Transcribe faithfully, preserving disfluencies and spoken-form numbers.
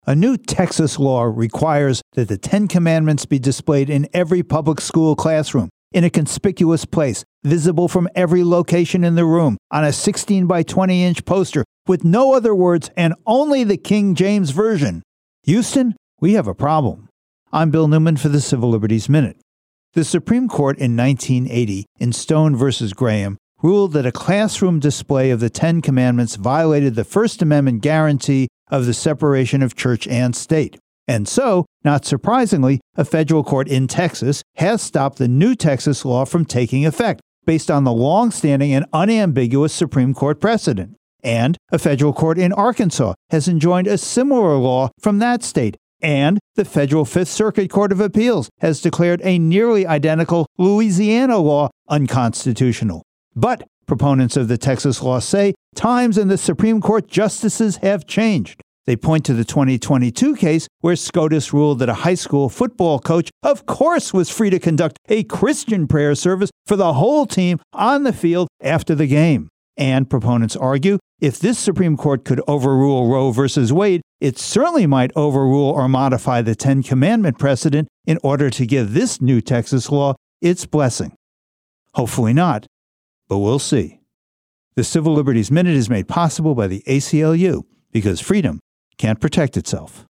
A new Texas law requires that the Ten Commandments be displayed in every public school classroom, in a conspicuous place, visible from every location in the room, on a sixteen by twenty inch poster, with no other words and only the King James Version. Houston, we have a problem. I'm Bill Newman for the Civil Liberties Minute. The Supreme Court in nineteen eighty, in Stone versus Graham, ruled that a classroom display of the Ten Commandments violated the First Amendment guarantee of the separation of church and state. And so, not surprisingly, a federal court in Texas has stopped the new Texas law from taking effect, based on the long-standing and unambiguous Supreme Court precedent. And a federal court in Arkansas has enjoined a similar law from that state. And the federal Fifth Circuit Court of Appeals has declared a nearly identical Louisiana law unconstitutional. But proponents of the Texas law say times and the Supreme Court justices have changed. They point to the twenty twenty-two case where SCOTUS ruled that a high school football coach, of course, was free to conduct a Christian prayer service for the whole team on the field after the game. And proponents argue, if this Supreme Court could overrule Roe versus Wade, it certainly might overrule or modify the Ten Commandment precedent in order to give this new Texas law its blessing. Hopefully not, but we'll see. The Civil Liberties Minute is made possible by the A C L U, because freedom can't protect itself.